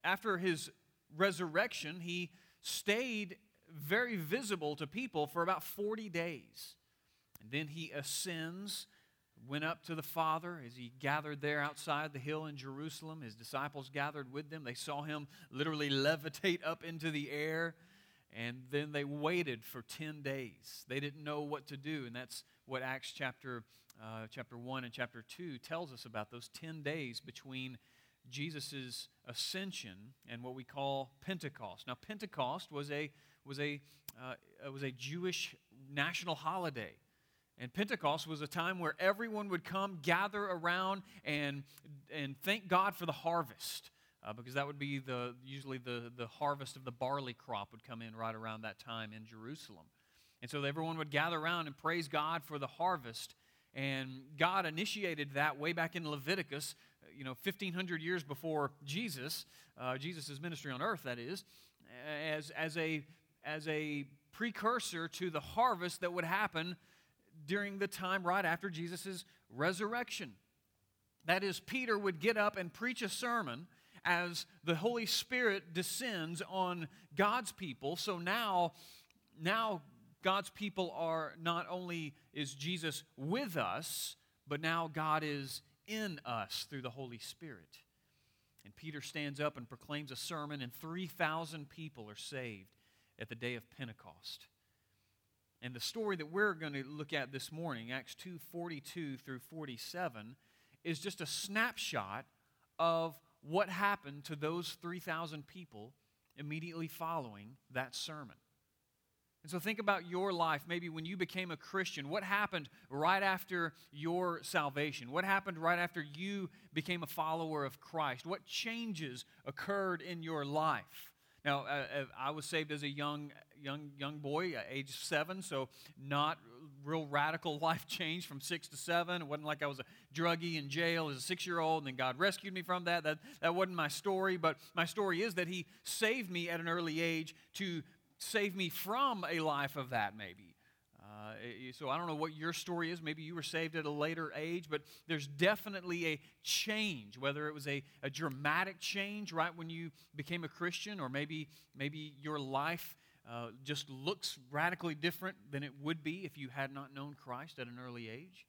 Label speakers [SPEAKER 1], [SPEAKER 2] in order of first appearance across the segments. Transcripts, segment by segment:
[SPEAKER 1] after his resurrection, he stayed very visible to people for about 40 days. And then he ascends, went up to the Father as he gathered there outside the hill in Jerusalem. His disciples gathered with them. They saw him literally levitate up into the air. And then they waited for 10 days. They didn't know what to do. And that's what Acts chapter 1 and chapter 2 tells us about those 10 days between Jesus' ascension and what we call Pentecost. Now, Pentecost was a Jewish national holiday. And Pentecost was a time where everyone would come, gather around, and thank God for the harvest. Because that would be usually the harvest of the barley crop would come in right around that time in Jerusalem. And so everyone would gather around and praise God for the harvest. And God initiated that way back in Leviticus, 1,500 years before Jesus' ministry on earth, that is, as a precursor to the harvest that would happen during the time right after Jesus' resurrection. That is, Peter would get up and preach a sermon as the Holy Spirit descends on God's people. So now God's people are, not only is Jesus with us, but now God is in us through the Holy Spirit. And Peter stands up and proclaims a sermon, and 3,000 people are saved at the day of Pentecost. And the story that we're going to look at this morning, Acts 2:42 through 47, is just a snapshot of what happened to those 3,000 people immediately following that sermon. And so think about your life, maybe when you became a Christian. What happened right after your salvation? What happened right after you became a follower of Christ? What changes occurred in your life? Now, I was saved as a young boy, age 7, so not real radical life change from 6 to 7. It wasn't like I was a druggie in jail as a 6-year-old and then God rescued me from that. That wasn't my story, but my story is that He saved me at an early age to save me from a life of that, maybe. So I don't know what your story is. Maybe you were saved at a later age, but there's definitely a change, whether it was a dramatic change right when you became a Christian, or maybe your life just looks radically different than it would be if you had not known Christ at an early age.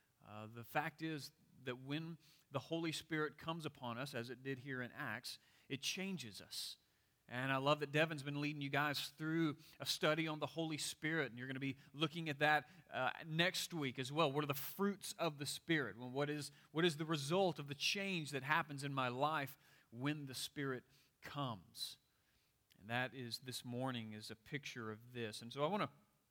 [SPEAKER 1] The fact is that when the Holy Spirit comes upon us, as it did here in Acts, it changes us. And I love that Devin's been leading you guys through a study on the Holy Spirit, and you're going to be looking at that next week as well. What are the fruits of the Spirit? Well, what is the result of the change that happens in my life when the Spirit comes? And that is, this morning, is a picture of this. And so I want to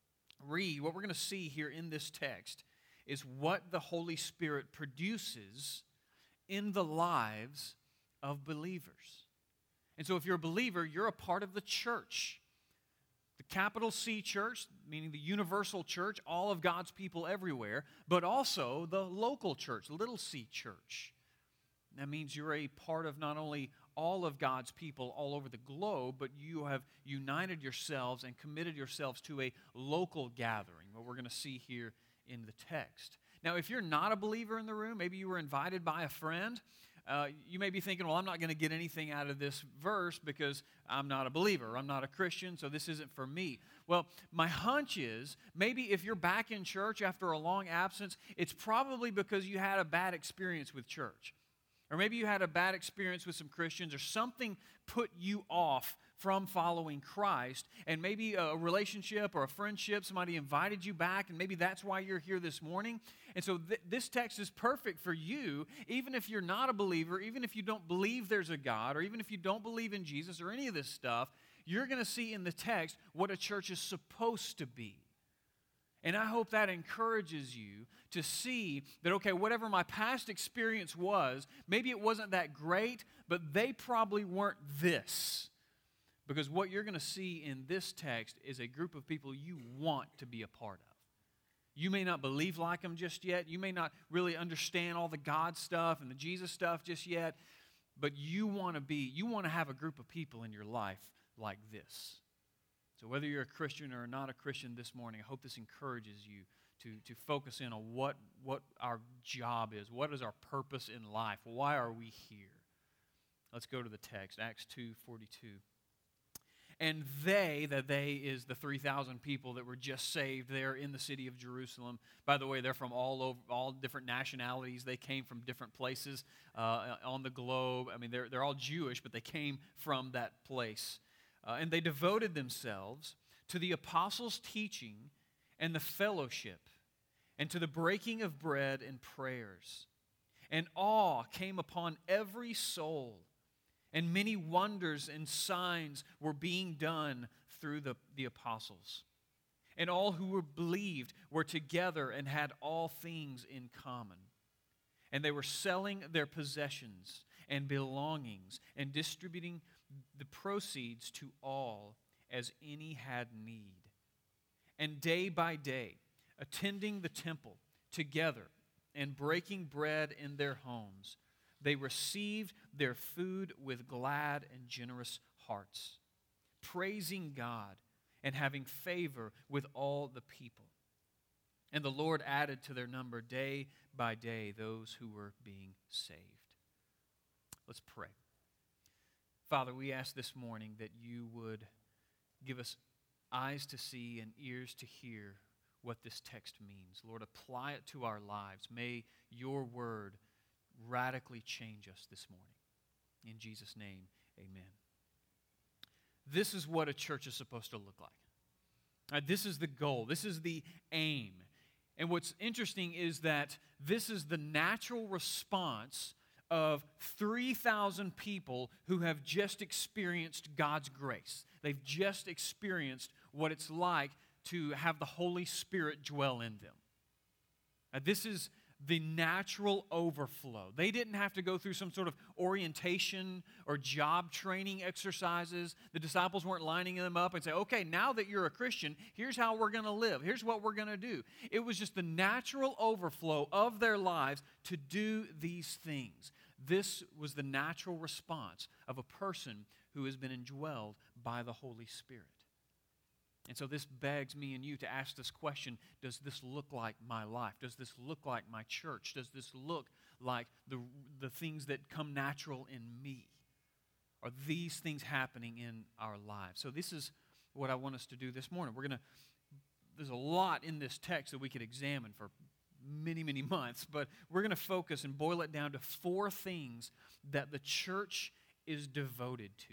[SPEAKER 1] read, what we're going to see here in this text is what the Holy Spirit produces in the lives of believers. And so if you're a believer, you're a part of the church. The capital C church, meaning the universal church, all of God's people everywhere, but also the local church, little c church. That means you're a part of not only all of God's people all over the globe, but you have united yourselves and committed yourselves to a local gathering, what we're going to see here in the text. Now, if you're not a believer in the room, maybe you were invited by a friend, you may be thinking, well, I'm not going to get anything out of this verse because I'm not a believer. I'm not a Christian, so this isn't for me. Well, my hunch is maybe if you're back in church after a long absence, it's probably because you had a bad experience with church. Or maybe you had a bad experience with some Christians, or something put you off from following Christ, and maybe a relationship or a friendship, somebody invited you back, and maybe that's why you're here this morning. And so this text is perfect for you, even if you're not a believer, even if you don't believe there's a God, or even if you don't believe in Jesus or any of this stuff, you're going to see in the text what a church is supposed to be. And I hope that encourages you to see that, okay, whatever my past experience was, maybe it wasn't that great, but they probably weren't this. Because what you're going to see in this text is a group of people you want to be a part of. You may not believe like them just yet. You may not really understand all the God stuff and the Jesus stuff just yet. But you want to have a group of people in your life like this. So whether you're a Christian or not a Christian this morning, I hope this encourages you to focus in on what our job is. What is our purpose in life? Why are we here? Let's go to the text, Acts 2:42. And they is the 3,000 people that were just saved there in the city of Jerusalem. By the way, they're from all different nationalities. They came from different places on the globe. I mean, they're all Jewish, but they came from that place. And they devoted themselves to the apostles' teaching and the fellowship, and to the breaking of bread and prayers. And awe came upon every soul, and many wonders and signs were being done through the apostles. And all who were believed were together and had all things in common. And they were selling their possessions and belongings and distributing the proceeds to all as any had need. And day by day, attending the temple together and breaking bread in their homes, they received their food with glad and generous hearts, praising God and having favor with all the people. And the Lord added to their number day by day those who were being saved. Let's pray. Father, we ask this morning that you would give us eyes to see and ears to hear what this text means. Lord, apply it to our lives. May your word radically change us this morning. In Jesus' name, amen. This is what a church is supposed to look like. This is the goal. This is the aim. And what's interesting is that this is the natural response of 3,000 people who have just experienced God's grace. They've just experienced what it's like to have the Holy Spirit dwell in them. This is the natural overflow. They didn't have to go through some sort of orientation or job training exercises. The disciples weren't lining them up and say, okay, now that you're a Christian, here's how we're going to live. Here's what we're going to do. It was just the natural overflow of their lives to do these things. This was the natural response of a person who has been indwelled by the Holy Spirit. And so this begs me and you to ask this question, does this look like my life? Does this look like my church? Does this look like the things that come natural in me? Are these things happening in our lives? So this is what I want us to do this morning. There's a lot in this text that we could examine for many, many months, but we're going to focus and boil it down to 4 things that the church is devoted to.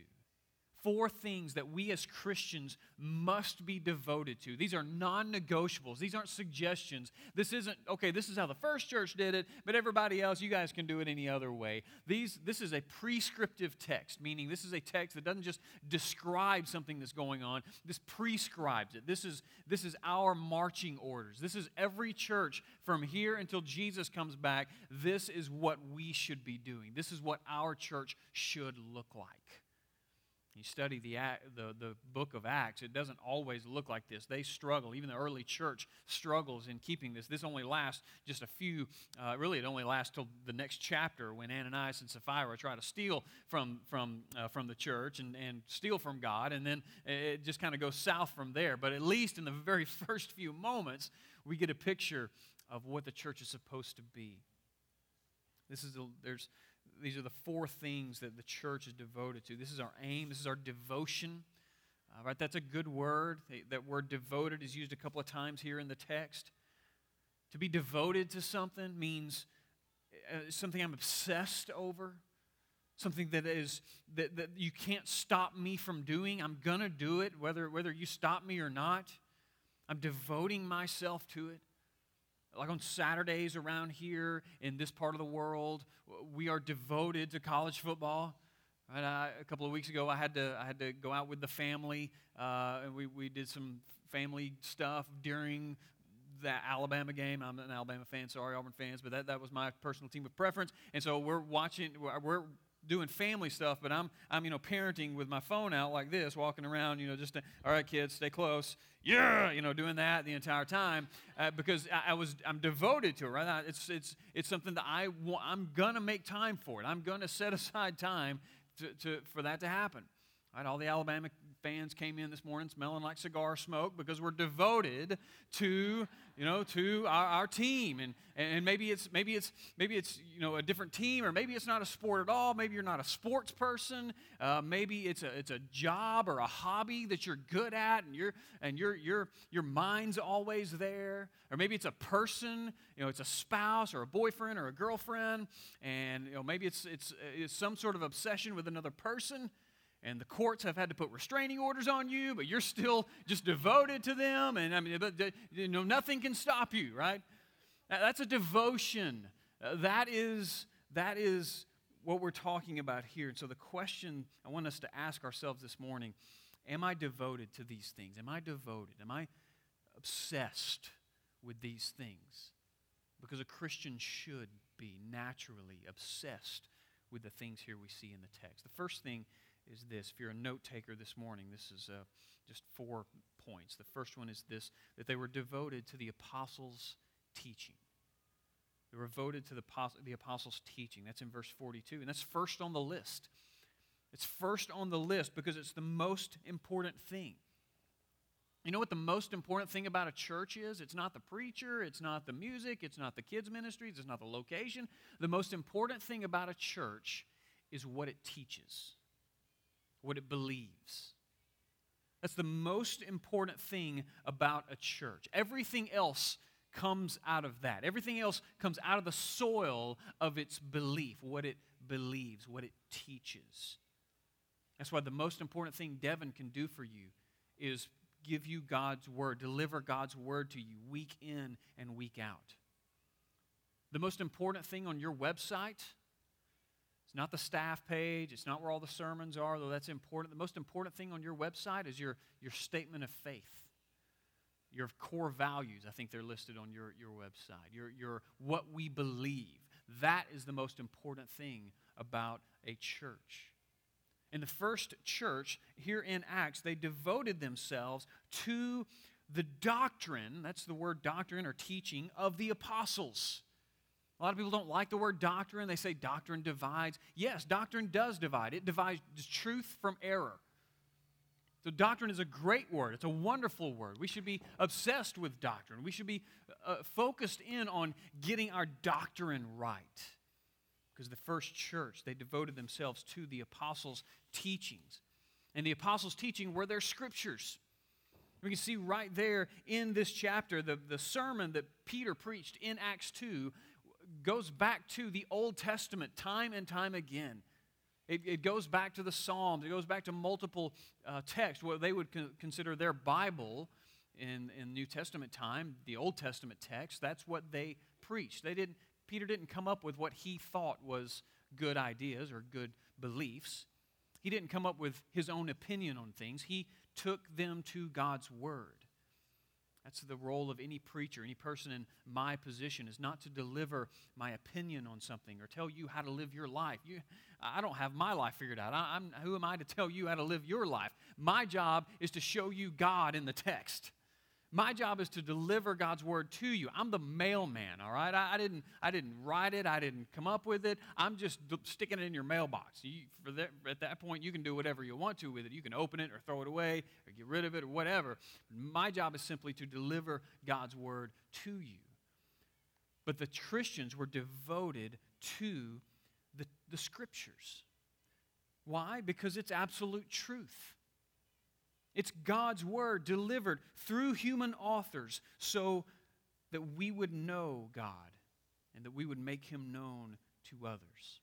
[SPEAKER 1] 4 things that we as Christians must be devoted to. These are non-negotiables. These aren't suggestions. This isn't, okay, this is how the first church did it, but everybody else, you guys can do it any other way. This is a prescriptive text, meaning this is a text that doesn't just describe something that's going on. This prescribes it. This is our marching orders. This is every church from here until Jesus comes back. This is what we should be doing. This is what our church should look like. You study the book of Acts, it doesn't always look like this. They struggle. Even the early church struggles in keeping this. This only lasts just a few, really it only lasts till the next chapter when Ananias and Sapphira try to steal from the church and steal from God, and then it just kind of goes south from there. But at least in the very first few moments, we get a picture of what the church is supposed to be. These are the 4 things that the church is devoted to. This is our aim. This is our devotion. Right? That's a good word. That word devoted is used a couple of times here in the text. To be devoted to something means something I'm obsessed over, something that you can't stop me from doing. I'm going to do it whether you stop me or not. I'm devoting myself to it. Like on Saturdays around here in this part of the world, we are devoted to college football. Right? A couple of weeks ago, I had to go out with the family, and we did some family stuff during the Alabama game. I'm an Alabama fan, sorry, Auburn fans, but that was my personal team of preference. And so we're doing family stuff, but I'm parenting with my phone out like this, walking around, just all right, kids, stay close, yeah, doing that the entire time because I'm devoted to it, right? It's something that I'm gonna make time for it. I'm gonna set aside time for that to happen. Right? All the Alabama bands came in this morning smelling like cigar smoke because we're devoted to, to our team. And maybe it's a different team, or maybe it's not a sport at all. Maybe you're not a sports person. Maybe it's a job or a hobby that you're good at, and your mind's always there. Or maybe it's a person, it's a spouse or a boyfriend or a girlfriend, and maybe it's some sort of obsession with another person. And the courts have had to put restraining orders on you, but you're still just devoted to them. And nothing can stop you, right? That's a devotion. That is what we're talking about here. And so the question I want us to ask ourselves this morning, am I devoted to these things? Am I devoted? Am I obsessed with these things? Because a Christian should be naturally obsessed with the things here we see in the text. The first thing is this. If you're a note taker this morning, this is just 4 points. The first one is this, that they were devoted to the apostles' teaching. They were devoted to the apostles' teaching. That's in verse 42, and that's first on the list. It's first on the list because it's the most important thing. You know what the most important thing about a church is? It's not the preacher, it's not the music, it's not the kids' ministries, it's not the location. The most important thing about a church is what it teaches, what it believes. That's the most important thing about a church. Everything else comes out of that. Everything else comes out of the soil of its belief, what it believes, what it teaches. That's why the most important thing Devin can do for you is give you God's Word, deliver God's Word to you week in and week out. The most important thing on your website, it's not the staff page, it's not where all the sermons are, though that's important. The most important thing on your website is your statement of faith. Your core values, I think they're listed on your website. Your what we believe. That is the most important thing about a church. In the first church, here in Acts, they devoted themselves to the doctrine, that's the word doctrine or teaching, of the apostles. A lot of people don't like the word doctrine. They say doctrine divides. Yes, doctrine does divide. It divides truth from error. So doctrine is a great word. It's a wonderful word. We should be obsessed with doctrine. We should be focused in on getting our doctrine right. Because the first church, they devoted themselves to the apostles' teachings. And the apostles' teaching were their scriptures. We can see right there in this chapter, the sermon that Peter preached in Acts 2 goes back to the Old Testament time and time again. It goes back to the Psalms. It goes back to multiple texts, what they would consider their Bible in New Testament time, the Old Testament text. That's what they preached. Peter didn't come up with what he thought was good ideas or good beliefs. He didn't come up with his own opinion on things. He took them to God's Word. That's the role of any preacher, any person in my position, is not to deliver my opinion on something or tell you how to live your life. I don't have my life figured out. Who am I to tell you how to live your life? My job is to show you God in the text. My job is to deliver God's Word to you. I'm the mailman, all right? I didn't write it. I didn't come up with it. I'm just sticking it in your mailbox. At that point, you can do whatever you want to with it. You can open it or throw it away or get rid of it or whatever. My job is simply to deliver God's Word to you. But the Christians were devoted to the Scriptures. Why? Because it's absolute truth. It's God's Word delivered through human authors so that we would know God and that we would make Him known to others.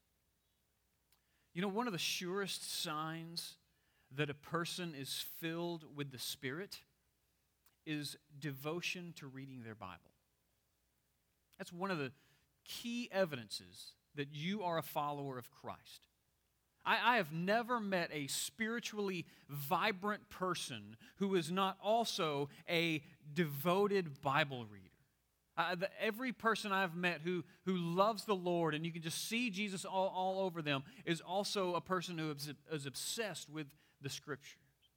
[SPEAKER 1] You know, one of the surest signs that a person is filled with the Spirit is devotion to reading their Bible. That's one of the key evidences that you are a follower of Christ. I have never met a spiritually vibrant person who is not also a devoted Bible reader. Every person I've met who loves the Lord, and you can just see Jesus all over them, is also a person who is obsessed with the Scriptures.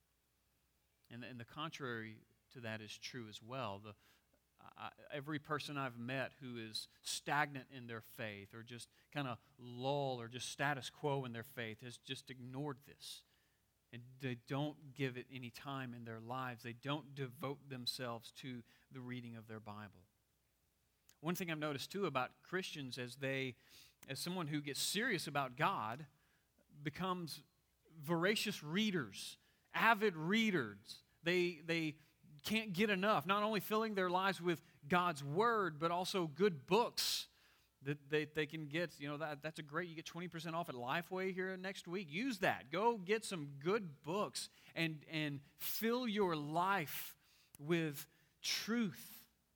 [SPEAKER 1] And the contrary to that is true as well. Every person I've met who is stagnant in their faith or just kind of lull or just status quo in their faith has just ignored this and they don't give it any time in their lives. They don't devote themselves to the reading of their Bible. One thing I've noticed too about Christians as someone who gets serious about God becomes voracious readers, avid readers. They can't get enough, not only filling their lives with God's Word, but also good books that they can get. That's a great, you get 20% off at Lifeway here next week. Use that. Go get some good books and fill your life with truth.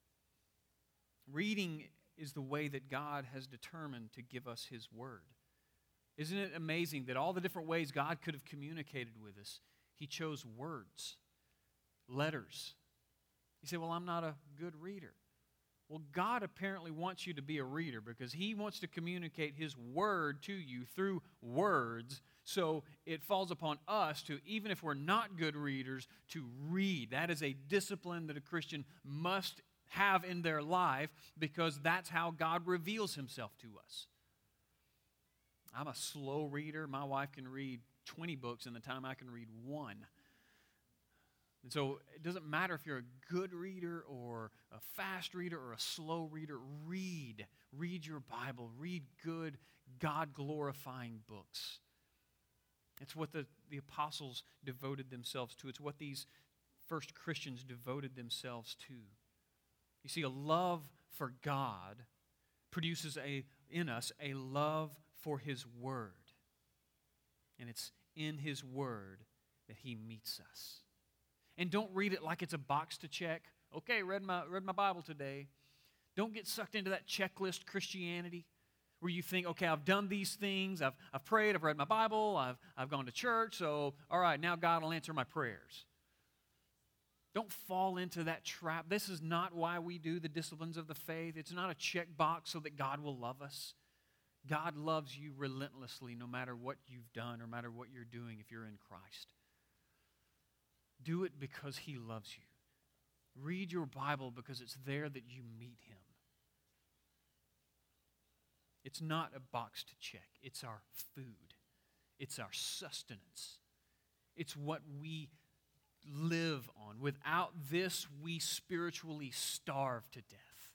[SPEAKER 1] Reading is the way that God has determined to give us His Word. Isn't it amazing that all the different ways God could have communicated with us, He chose words, letters. You say, well, I'm not a good reader. Well, God apparently wants you to be a reader because He wants to communicate His Word to you through words. So it falls upon us to, even if we're not good readers, to read. That is a discipline that a Christian must have in their life because that's how God reveals Himself to us. I'm a slow reader. My wife can read 20 books in the time I can read one. And so it doesn't matter if you're a good reader or a fast reader or a slow reader. Read. Read your Bible. Read good, God-glorifying books. It's what the apostles devoted themselves to. It's what these first Christians devoted themselves to. You see, a love for God produces in us a love for His Word. And it's in His Word that He meets us. And don't read it like it's a box to check. Okay, read my Bible today. Don't get sucked into that checklist Christianity where you think, okay, I've done these things, I've prayed, I've read my Bible, I've gone to church, so all right, now God will answer my prayers. Don't fall into that trap. This is not why we do the disciplines of the faith. It's not a check box so that God will love us. God loves you relentlessly no matter what you've done or no matter what you're doing if you're in Christ. Do it because He loves you. Read your Bible because it's there that you meet Him. It's not a box to check. It's our food. It's our sustenance. It's what we live on. Without this, we spiritually starve to death.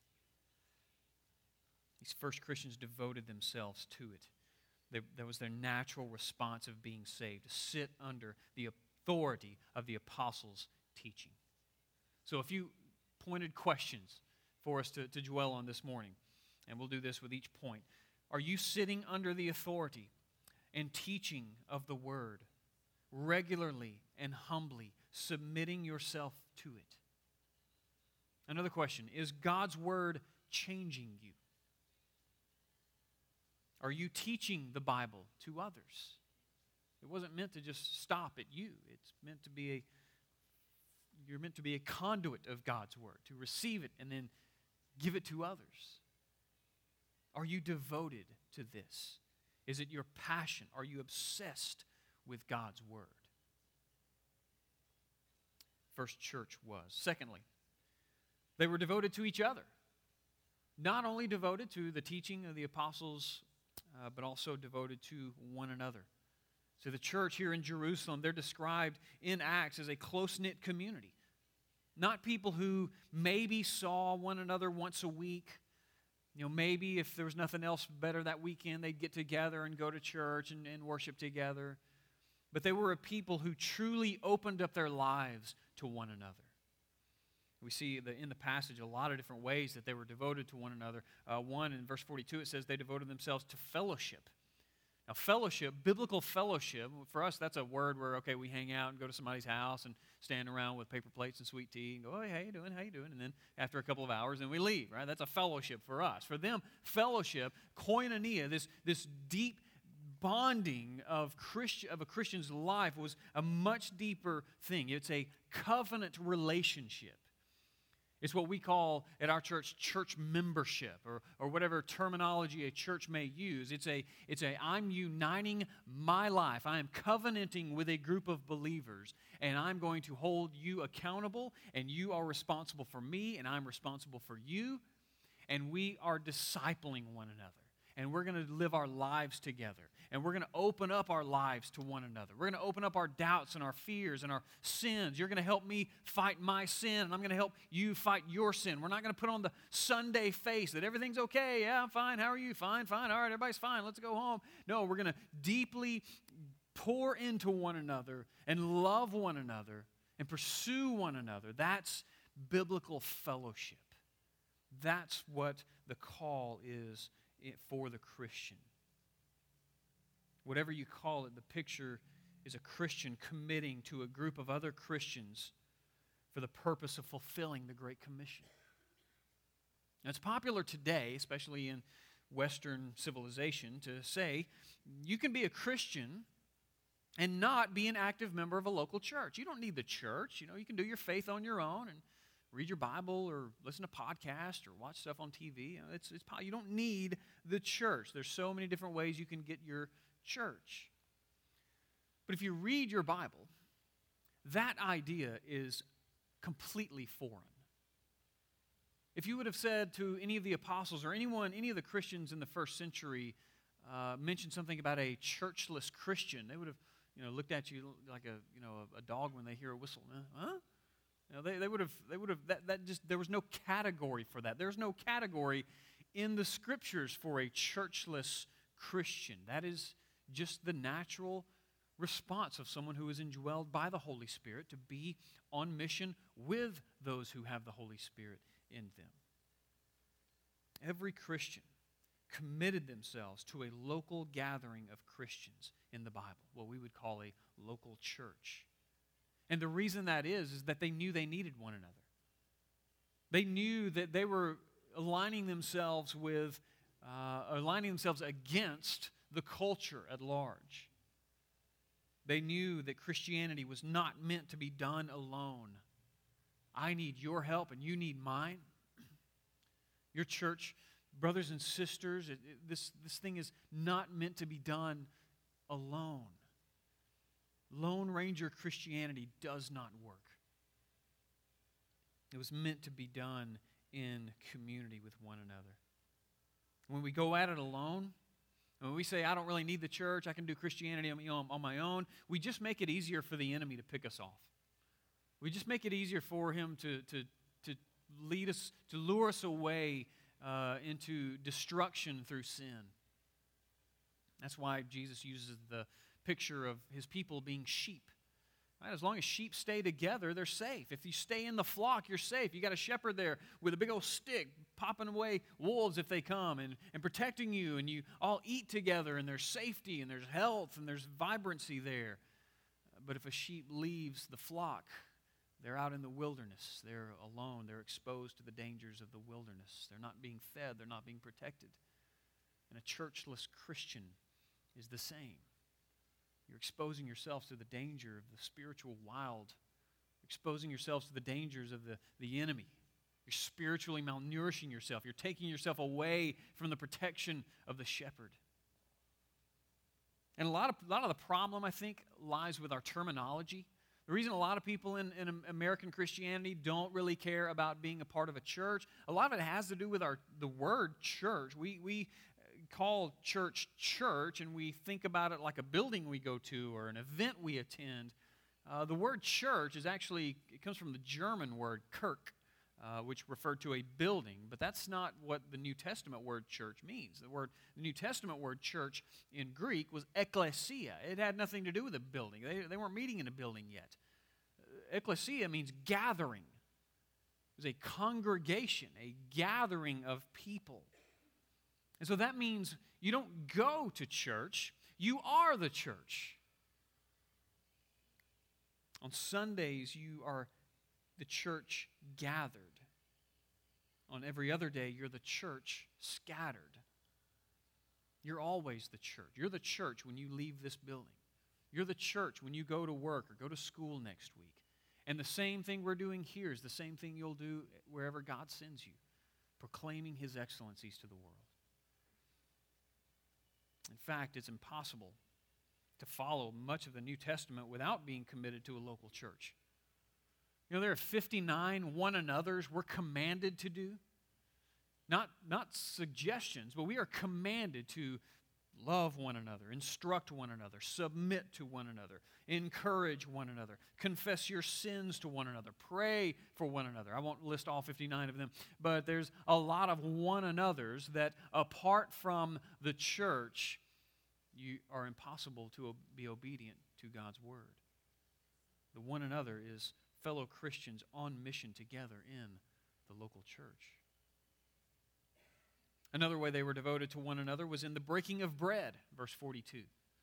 [SPEAKER 1] These first Christians devoted themselves to it. That was their natural response of being saved, to sit under the authority of the apostles' teaching. So a few pointed questions for us to dwell on this morning, and we'll do this with each point. Are you sitting under the authority and teaching of the Word regularly and humbly, submitting yourself to it? Another question, is God's Word changing you? Are you teaching the Bible to others? It wasn't meant to just stop at you. It's meant to be you're meant to be a conduit of God's Word, to receive it and then give it to others. Are you devoted to this? Is it your passion? Are you obsessed with God's Word? First church was. Secondly, they were devoted to each other. Not only devoted to the teaching of the apostles, but also devoted to one another. So the church here in Jerusalem, they're described in Acts as a close-knit community. Not people who maybe saw one another once a week. Maybe if there was nothing else better that weekend, they'd get together and go to church and worship together. But they were a people who truly opened up their lives to one another. We see in the passage a lot of different ways that they were devoted to one another. One, in verse 42, it says they devoted themselves to fellowship. Now, fellowship, biblical fellowship, for us, that's a word where, okay, we hang out and go to somebody's house and stand around with paper plates and sweet tea and go, hey, how you doing, how you doing? And then after a couple of hours, then we leave, right? That's a fellowship for us. For them, fellowship, koinonia, this deep bonding of a Christian's life was a much deeper thing. It's a covenant relationship. It's what we call at our church membership or whatever terminology a church may use. It's a I'm uniting my life. I am covenanting with a group of believers, and I'm going to hold you accountable, and you are responsible for me, and I'm responsible for you, and we are discipling one another. and we're going to live our lives together. And we're going to open up our lives to one another. We're going to open up our doubts and our fears and our sins. You're going to help me fight my sin, and I'm going to help you fight your sin. We're not going to put on the Sunday face that everything's okay. Yeah, I'm fine. How are you? Fine, fine. All right, everybody's fine. Let's go home. No, we're going to deeply pour into one another and love one another and pursue one another. That's biblical fellowship. That's what the call is for the Christian. Whatever you call it, the picture is a Christian committing to a group of other Christians for the purpose of fulfilling the Great Commission. Now, it's popular today, especially in Western civilization, to say you can be a Christian and not be an active member of a local church. You don't need the church. You can do your faith on your own and read your Bible or listen to podcasts or watch stuff on TV. You don't need the church. There's so many different ways you can get your church. But if you read your Bible, that idea is completely foreign. If you would have said to any of the apostles or any of the Christians in the first century, mentioned something about a churchless Christian, they would have looked at you like a dog when they hear a whistle. Huh? They would have there was no category for that. There's no category in the Scriptures for a churchless Christian. That is just the natural response of someone who is indwelled by the Holy Spirit to be on mission with those who have the Holy Spirit in them. Every Christian committed themselves to a local gathering of Christians in the Bible, what we would call a local church. And the reason that is that they knew they needed one another. They knew that they were aligning themselves against the culture at large. They knew that Christianity was not meant to be done alone. I need your help and you need mine. Your church, brothers and sisters, this thing is not meant to be done alone. Lone Ranger Christianity does not work. It was meant to be done in community with one another. When we go at it alone, when we say, I don't really need the church, I can do Christianity on my own, we just make it easier for the enemy to pick us off. We just make it easier for him to lead us, to lure us away into destruction through sin. That's why Jesus uses the picture of his people being sheep. Right? As long as sheep stay together, they're safe. If you stay in the flock, you're safe. You got a shepherd there with a big old stick popping away wolves if they come and protecting you, and you all eat together, and there's safety, and there's health, and there's vibrancy there. But if a sheep leaves the flock, they're out in the wilderness. They're alone. They're exposed to the dangers of the wilderness. They're not being fed. They're not being protected. And a churchless Christian is the same. You're exposing yourselves to the danger of the spiritual wild. You're exposing yourselves to the dangers of the enemy. You're spiritually malnourishing yourself. You're taking yourself away from the protection of the shepherd. And a lot of the problem, I think, lies with our terminology. The reason a lot of people in American Christianity don't really care about being a part of a church, a lot of it has to do with the word church. We call church, and we think about it like a building we go to or an event we attend. The word church it comes from the German word Kirche, which referred to a building, but that's not what the New Testament word church means. The New Testament word church in Greek was ekklesia. It had nothing to do with a building. They weren't meeting in a building yet. Ekklesia means gathering. It was a congregation, a gathering of people. And so that means you don't go to church, you are the church. On Sundays, you are the church gathered. On every other day, you're the church scattered. You're always the church. You're the church when you leave this building. You're the church when you go to work or go to school next week. And the same thing we're doing here is the same thing you'll do wherever God sends you, proclaiming His excellencies to the world. In fact, it's impossible to follow much of the New Testament without being committed to a local church. There are 59 one another's we're commanded to do. Not suggestions, but we are commanded to love one another, instruct one another, submit to one another, encourage one another, confess your sins to one another, pray for one another. I won't list all 59 of them, but there's a lot of one another's that apart from the church, you are impossible to be obedient to God's word. The one another is fellow Christians on mission together in the local church. Another way they were devoted to one another was in the breaking of bread, verse 42.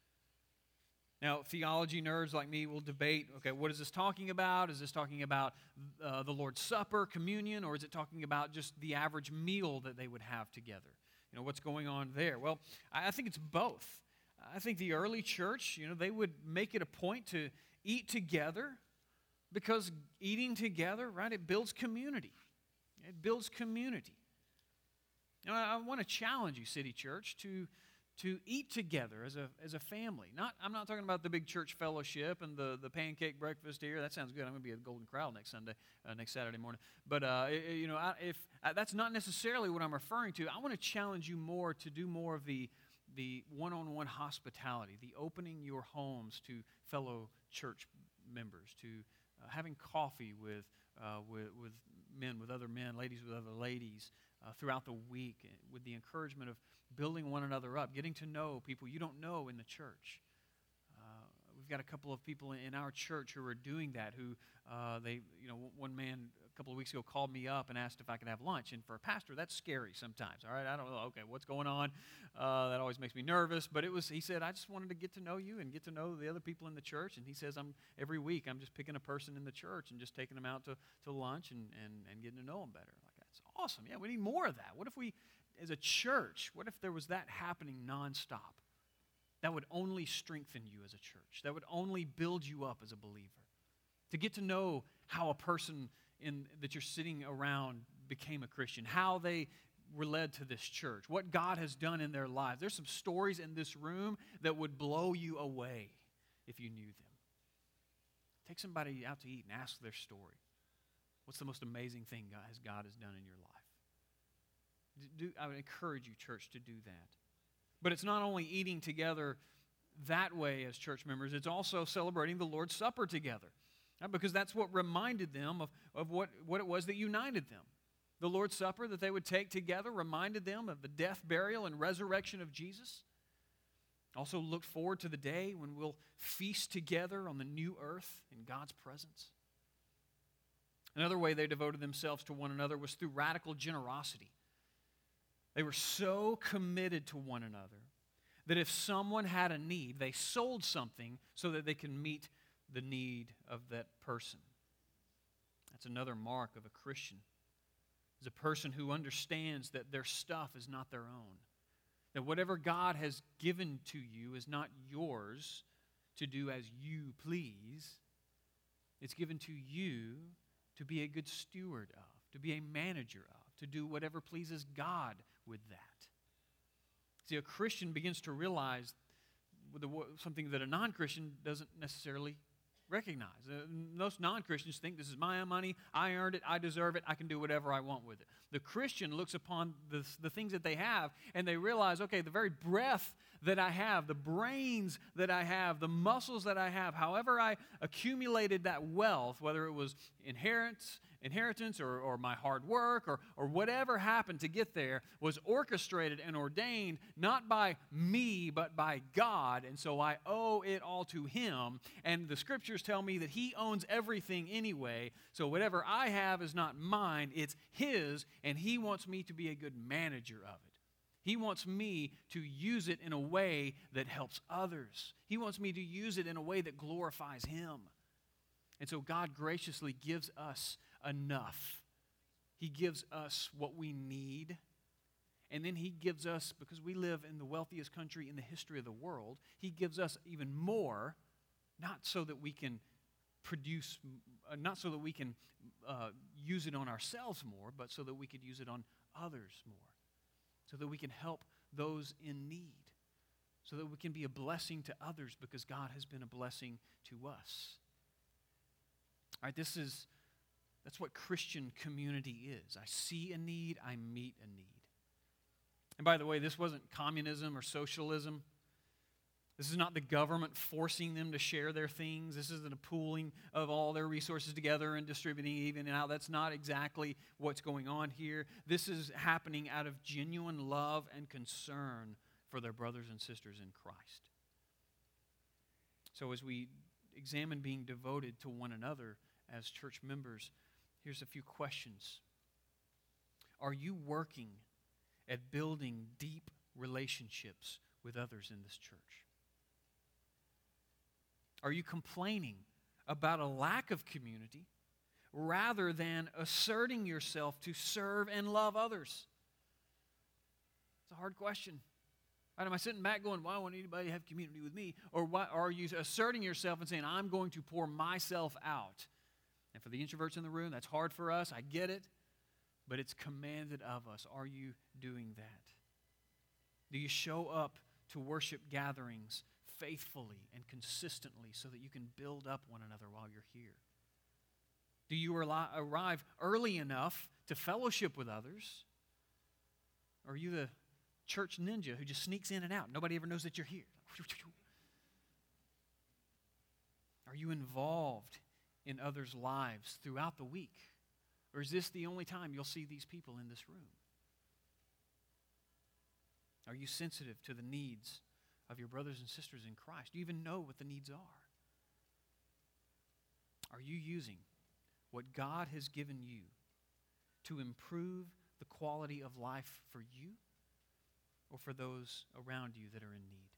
[SPEAKER 1] Now, theology nerds like me will debate, okay, what is this talking about? Is this talking about the Lord's Supper, communion, or is it talking about just the average meal that they would have together? You know, what's going on there? Well, I think it's both. I think the early church, they would make it a point to eat together because eating together, right, it builds community. It builds community. Now, I want to challenge you, City Church, to eat together as a family. I'm not talking about the big church fellowship and the pancake breakfast here. That sounds good. I'm going to be at the Golden Corral next Saturday morning. But if that's not necessarily what I'm referring to, I want to challenge you more to do more of the one-on-one hospitality, the opening your homes to fellow church members, to having coffee with men, with other men, ladies with other ladies. Throughout the week with the encouragement of building one another up, getting to know people you don't know in the church. We've got a couple of people in our church who are doing that, who one man a couple of weeks ago called me up and asked if I could have lunch. And for a pastor, that's scary sometimes, all right? I don't know, okay, what's going on? That always makes me nervous. But he said, I just wanted to get to know you and get to know the other people in the church. And he says, every week I'm just picking a person in the church and just taking them out to lunch and getting to know them better. It's awesome. Yeah, we need more of that. What if we, as a church, what if there was that happening nonstop? That would only strengthen you as a church. That would only build you up as a believer. To get to know how a person that you're sitting around became a Christian, how they were led to this church, what God has done in their lives. There's some stories in this room that would blow you away if you knew them. Take somebody out to eat and ask their story. What's the most amazing thing God has done in your life? I would encourage you, church, to do that. But it's not only eating together that way as church members, it's also celebrating the Lord's Supper together. Because that's what reminded them of what it was that united them. The Lord's Supper that they would take together reminded them of the death, burial, and resurrection of Jesus. Also looked forward to the day when we'll feast together on the new earth in God's presence. Another way they devoted themselves to one another was through radical generosity. They were so committed to one another that if someone had a need, they sold something so that they can meet the need of that person. That's another mark of a Christian. Is a person who understands that their stuff is not their own. That whatever God has given to you is not yours to do as you please. It's given to you to be a good steward of, to be a manager of, to do whatever pleases God with that. See, a Christian begins to realize something that a non-Christian doesn't necessarily recognize. Most non-Christians think this is my money, I earned it, I deserve it, I can do whatever I want with it. The Christian looks upon the things that they have and they realize, okay, the very breath that I have, the brains that I have, the muscles that I have, however I accumulated that wealth, whether it was inheritance or my hard work or whatever happened to get there, was orchestrated and ordained not by me but by God, and so I owe it all to Him. And the Scriptures tell me that He owns everything anyway, so whatever I have is not mine, it's His, and He wants me to be a good manager of it. He wants me to use it in a way that helps others. He wants me to use it in a way that glorifies Him. And so God graciously gives us enough. He gives us what we need. And then He gives us, because we live in the wealthiest country in the history of the world, He gives us even more, not so that we can produce, not so that we can use it on ourselves more, but so that we could use it on others more. So that we can help those in need. So that we can be a blessing to others because God has been a blessing to us. All right, this is That's what Christian community is. I see a need, I meet a need. And by the way, this wasn't communism or socialism. This is not the government forcing them to share their things. This isn't a pooling of all their resources together and distributing even and out. That's not exactly what's going on here. This is happening out of genuine love and concern for their brothers and sisters in Christ. So as we examine being devoted to one another as church members, here's a few questions. Are you working at building deep relationships with others in this church? Are you complaining about a lack of community rather than asserting yourself to serve and love others? It's a hard question. Right? Am I sitting back going, why won't anybody have community with me? Or why are you asserting yourself and saying, I'm going to pour myself out? And for the introverts in the room, that's hard for us. I get it. But it's commanded of us. Are you doing that? Do you show up to worship gatherings faithfully and consistently so that you can build up one another while you're here? Do you arrive early enough to fellowship with others? Or are you the church ninja who just sneaks in and out? Nobody ever knows that you're here. Are you involved in others' lives throughout the week? Or is this the only time you'll see these people in this room? Are you sensitive to the needs of your brothers and sisters in Christ? Do you even know what the needs are? Are you using what God has given you to improve the quality of life for you or for those around you that are in need?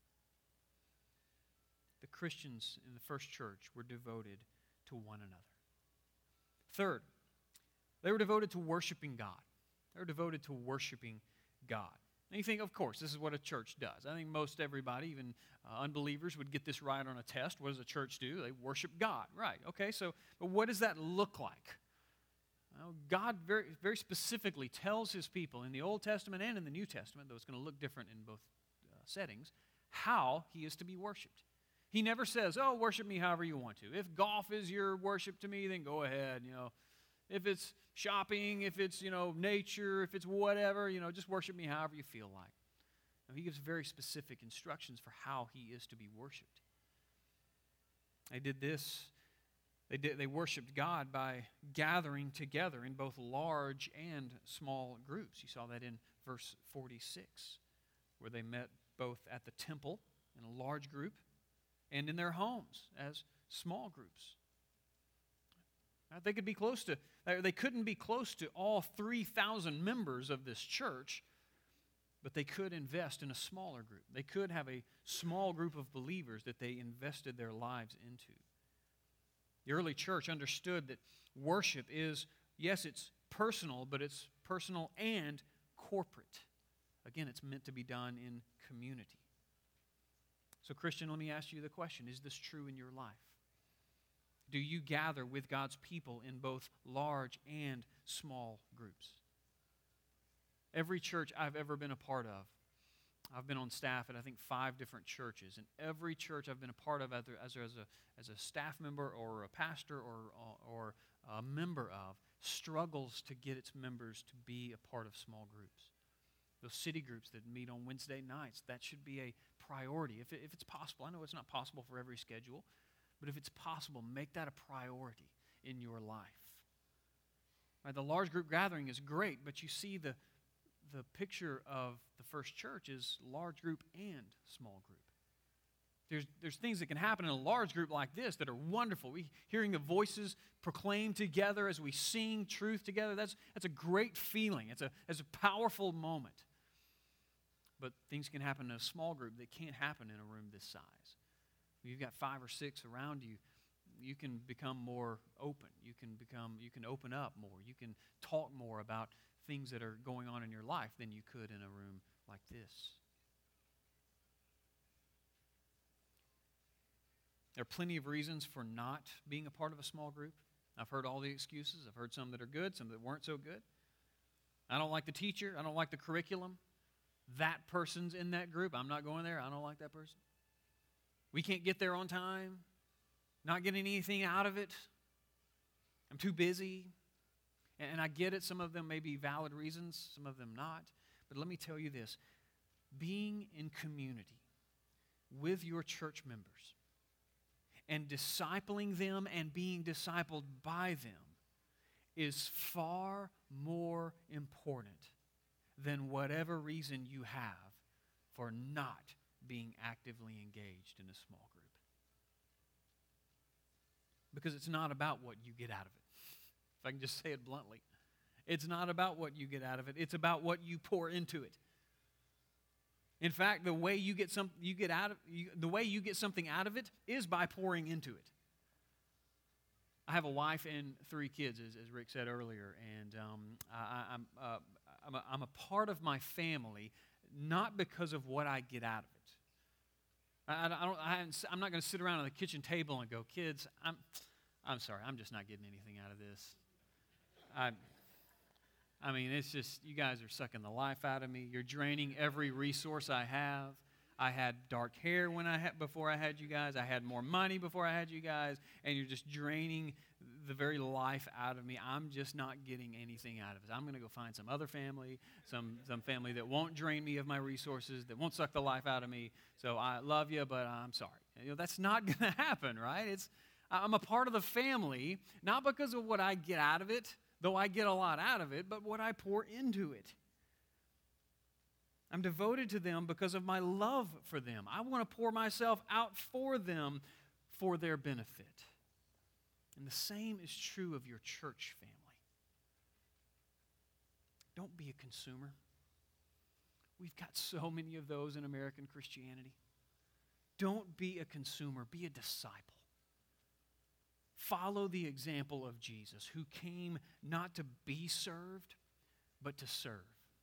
[SPEAKER 1] The Christians in the first church were devoted to one another. Third, they were devoted to worshiping God. They were devoted to worshiping God. And you think, of course, this is what a church does. I think most everybody, even unbelievers, would get this right on a test. What does a church do? They worship God. Right, okay, but what does that look like? Well, God very, very specifically tells His people in the Old Testament and in the New Testament, though it's going to look different in both settings, how He is to be worshiped. He never says, oh, worship me however you want to. If golf is your worship to me, then go ahead, If it's shopping, if it's, nature, if it's whatever, just worship me however you feel like. No, He gives very specific instructions for how He is to be worshiped. They did this. They worshiped God by gathering together in both large and small groups. You saw that in verse 46, where they met both at the temple in a large group and in their homes as small groups. They couldn't be close to all 3,000 members of this church, but they could invest in a smaller group. They could have a small group of believers that they invested their lives into. The early church understood that worship is, yes, it's personal, but it's personal and corporate. Again, it's meant to be done in community. So, Christian, let me ask you the question, is this true in your life? Do you gather with God's people in both large and small groups? Every church I've ever been a part of, I've been on staff at, I think, 5 different churches. And every church I've been a part of as a staff member or a pastor or a member of struggles to get its members to be a part of small groups. Those city groups that meet on Wednesday nights, that should be a priority. If it's possible, I know it's not possible for every schedule, but if it's possible, make that a priority in your life. Right, the large group gathering is great, but you see the picture of the first church is large group and small group. There's things that can happen in a large group like this that are wonderful. Hearing the voices proclaimed together as we sing truth together, that's a great feeling. It's a powerful moment. But things can happen in a small group that can't happen in a room this size. You've got 5 or 6 around you. You can become more open. You can open up more. You can talk more about things that are going on in your life than you could in a room like this. There are plenty of reasons for not being a part of a small group. I've heard all the excuses. I've heard some that are good, some that weren't so good. I don't like the teacher. I don't like the curriculum. That person's in that group. I'm not going there. I don't like that person. We can't get there on time. Not getting anything out of it. I'm too busy. And I get it, some of them may be valid reasons, some of them not. But let me tell you this, being in community with your church members and discipling them and being discipled by them is far more important than whatever reason you have for not being actively engaged in a small group. Because it's not about what you get out of it. If I can just say it bluntly. It's not about what you get out of it. It's about what you pour into it. In fact, the way you get something out of it is by pouring into it. I have a wife and 3 kids, as Rick said earlier, and I'm a part of my family not because of what I get out of it. I'm not going to sit around on the kitchen table and go, kids, I'm sorry, I'm just not getting anything out of this. I mean, it's just, you guys are sucking the life out of me. You're draining every resource I have. I had dark hair before I had you guys. I had more money before I had you guys. And you're just draining the very life out of me. I'm just not getting anything out of it. I'm going to go find some other family, some family that won't drain me of my resources, that won't suck the life out of me. So I love you, but I'm sorry. That's not going to happen, right? I'm a part of the family, not because of what I get out of it, though I get a lot out of it, but what I pour into it. I'm devoted to them because of my love for them. I want to pour myself out for them for their benefit. And the same is true of your church family. Don't be a consumer. We've got so many of those in American Christianity. Don't be a consumer, be a disciple. Follow the example of Jesus, who came not to be served, but to serve.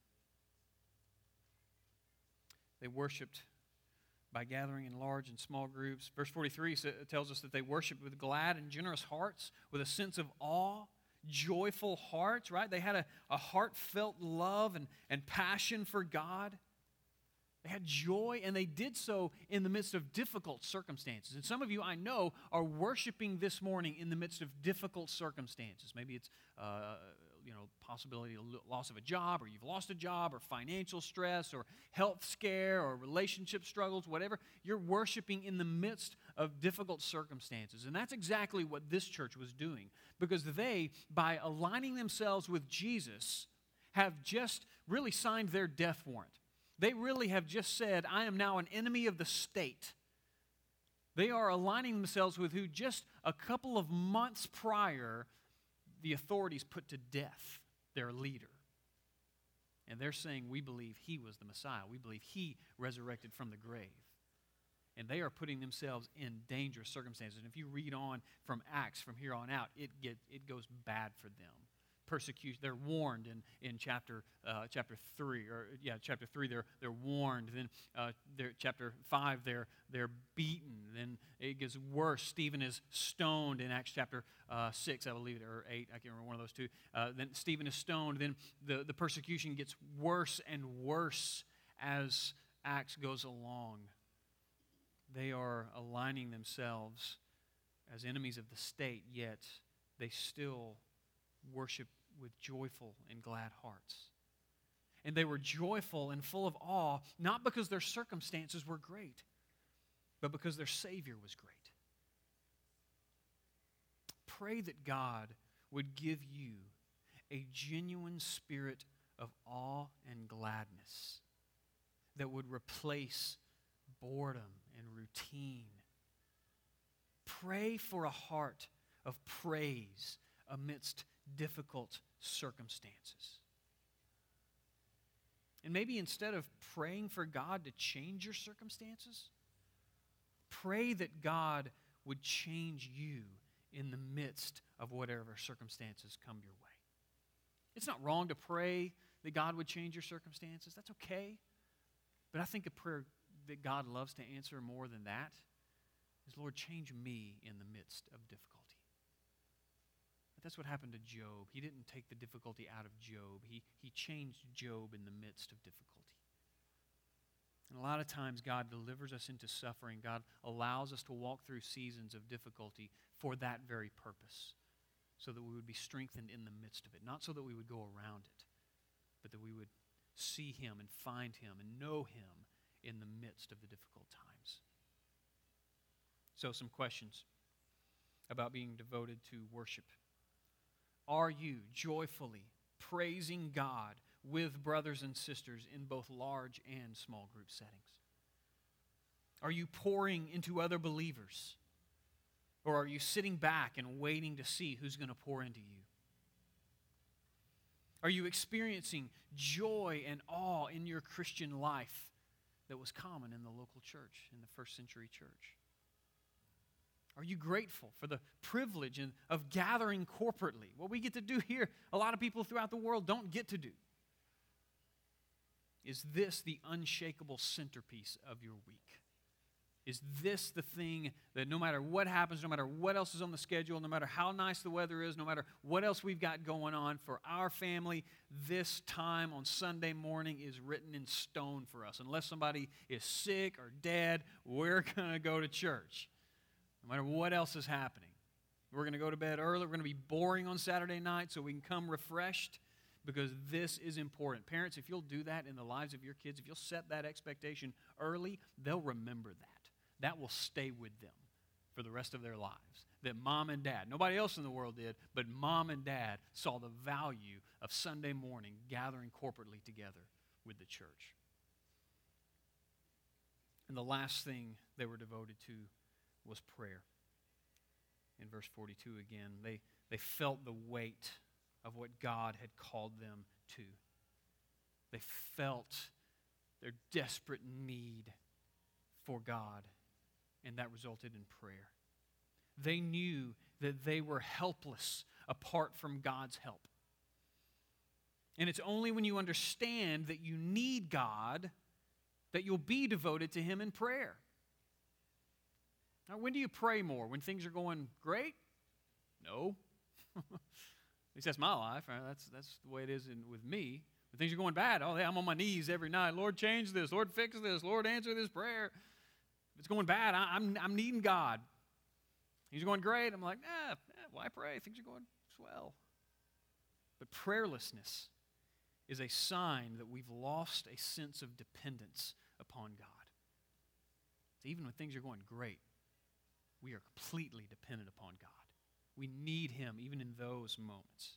[SPEAKER 1] They worshiped by gathering in large and small groups. Verse 43 tells us that they worshiped with glad and generous hearts, with a sense of awe, joyful hearts, right? They had a heartfelt love and passion for God. They had joy, and they did so in the midst of difficult circumstances. And some of you, I know, are worshiping this morning in the midst of difficult circumstances. Maybe it's possibility of loss of a job, or you've lost a job, or financial stress, or health scare, or relationship struggles, whatever. You're worshiping in the midst of difficult circumstances. And that's exactly what this church was doing, because they, by aligning themselves with Jesus, have just really signed their death warrant. They really have just said, I am now an enemy of the state. They are aligning themselves with who just a couple of months prior, the authorities put to death their leader. And they're saying, we believe he was the Messiah. We believe he resurrected from the grave. And they are putting themselves in dangerous circumstances. And if you read on from Acts from here on out, it goes bad for them. Persecution. They're warned in chapter 3, chapter 3. They're warned. Then chapter 5, they're beaten. Then it gets worse. Stephen is stoned in Acts chapter 6, I believe, or 8. I can't remember, one of those two. Then Stephen is stoned. Then the persecution gets worse and worse as Acts goes along. They are aligning themselves as enemies of the state, yet they still worship with joyful and glad hearts. And they were joyful and full of awe, not because their circumstances were great, but because their Savior was great. Pray that God would give you a genuine spirit of awe and gladness that would replace boredom and routine. Pray for a heart of praise amidst difficult circumstances. And maybe instead of praying for God to change your circumstances, pray that God would change you in the midst of whatever circumstances come your way. It's not wrong to pray that God would change your circumstances. That's okay. But I think a prayer that God loves to answer more than that is, Lord, change me in the midst of difficulty. But that's what happened to Job. He didn't take the difficulty out of Job. He changed Job in the midst of difficulty. And a lot of times God delivers us into suffering. God allows us to walk through seasons of difficulty for that very purpose, so that we would be strengthened in the midst of it. Not so that we would go around it, but that we would see Him and find Him and know Him in the midst of the difficult times. So, some questions about being devoted to worship. Are you joyfully praising God with brothers and sisters in both large and small group settings? Are you pouring into other believers? Or are you sitting back and waiting to see who's going to pour into you? Are you experiencing joy and awe in your Christian life that was common in the local church, in the first century church? Are you grateful for the privilege of gathering corporately? What we get to do here, a lot of people throughout the world don't get to do. Is this the unshakable centerpiece of your week? Is this the thing that no matter what happens, no matter what else is on the schedule, no matter how nice the weather is, no matter what else we've got going on for our family, this time on Sunday morning is written in stone for us. Unless somebody is sick or dead, we're going to go to church. No matter what else is happening. We're going to go to bed early. We're going to be boring on Saturday night so we can come refreshed, because this is important. Parents, if you'll do that in the lives of your kids, if you'll set that expectation early, they'll remember that. That will stay with them for the rest of their lives. That mom and dad, nobody else in the world did, but mom and dad saw the value of Sunday morning gathering corporately together with the church. And the last thing they were devoted to was prayer. In verse 42 again, they felt the weight of what God had called them to. They felt their desperate need for God, and that resulted in prayer. They knew that they were helpless apart from God's help. And it's only when you understand that you need God that you'll be devoted to Him in prayer. Now, when do you pray more? When things are going great? No. At least that's my life. Right? That's the way it is with me. When things are going bad, I'm on my knees every night. Lord, change this. Lord, fix this. Lord, answer this prayer. If it's going bad, I'm needing God. Things are going great. I'm like, why pray? Things are going swell. But prayerlessness is a sign that we've lost a sense of dependence upon God. So even when things are going great, we are completely dependent upon God. We need Him even in those moments.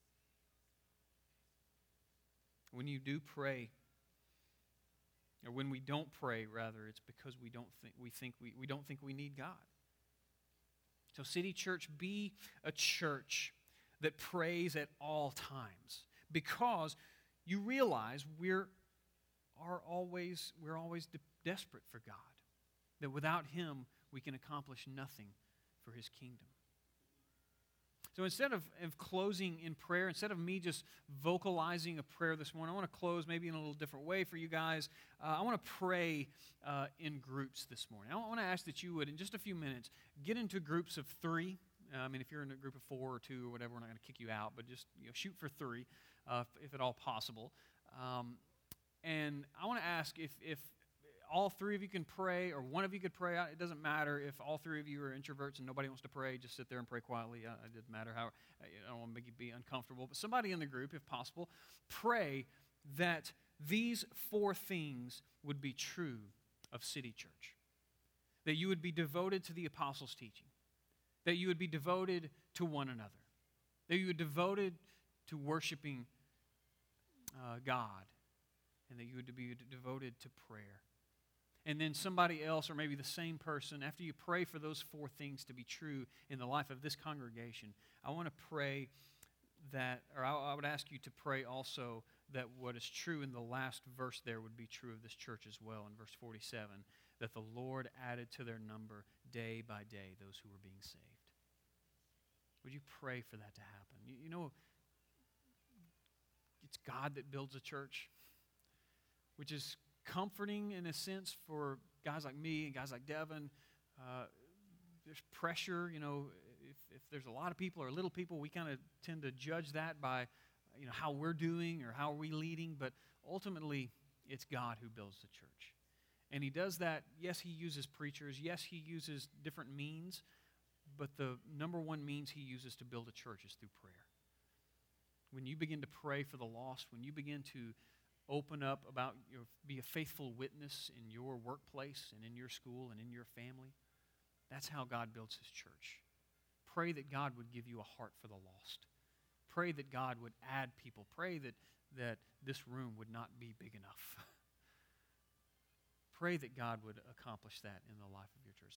[SPEAKER 1] When you do pray, or when we don't pray, rather, it's because we don't think we need God. So City Church, be a church that prays at all times, because you realize we're always desperate for God. That without Him, we can accomplish nothing for His kingdom. So instead of closing in prayer, instead of me just vocalizing a prayer this morning, I want to close maybe in a little different way for you guys. I want to pray in groups this morning. I want to ask that you would, in just a few minutes, get into groups of 3. If you're in a group of 4 or 2 or whatever, we're not going to kick you out, but just shoot for 3, if at all possible. And I want to ask if all 3 of you can pray, or one of you could pray. It doesn't matter if all 3 of you are introverts and nobody wants to pray. Just sit there and pray quietly. It doesn't matter how. I don't want to make you be uncomfortable. But somebody in the group, if possible, pray that these 4 things would be true of City Church. That you would be devoted to the apostles' teaching. That you would be devoted to one another. That you would be devoted to worshiping God. And that you would be devoted to prayer. And then somebody else, or maybe the same person, after you pray for those 4 things to be true in the life of this congregation, I want to pray that, or I would ask you to pray also that what is true in the last verse there would be true of this church as well, in verse 47, that the Lord added to their number day by day those who were being saved. Would you pray for that to happen? You know, it's God that builds a church, which is comforting in a sense for guys like me and guys like Devin. There's pressure, if there's a lot of people or little people, we kind of tend to judge that by, how we're doing or how are we leading. But ultimately, it's God who builds the church. And He does that. Yes, He uses preachers. Yes, He uses different means. but the number one means he uses to build a church is through prayer. When you begin to pray for the lost, when you begin to open up about be a faithful witness in your workplace and in your school and in your family, that's how God builds his church. Pray that God would give you a heart for the lost. Pray that God would add people. Pray that this room would not be big enough. Pray that God would accomplish that in the life of your church.